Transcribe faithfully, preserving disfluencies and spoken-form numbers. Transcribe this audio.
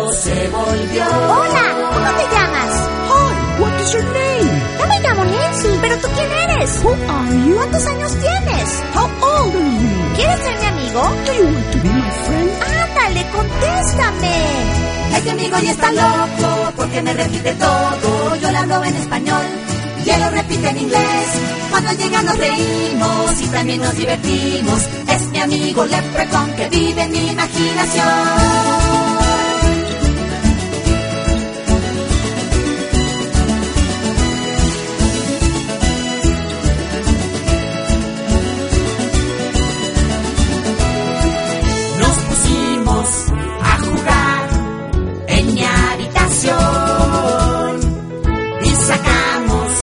loco se volvió. Hola, ¿cómo te llamas? Hi, what is your name? Yo me llamo Nancy, pero ¿tú quién eres? Who are you? ¿Cuántos años tienes? How old are you? ¿Quieres ser mi amigo? Do you want to be my friend? Ándale, contéstame. Este amigo ya está loco porque me repite todo. Yo le hablo en español y él lo repite en inglés. Cuando llega nos reímos y también nos divertimos. Es mi amigo Leprechaun que vive en mi imaginación.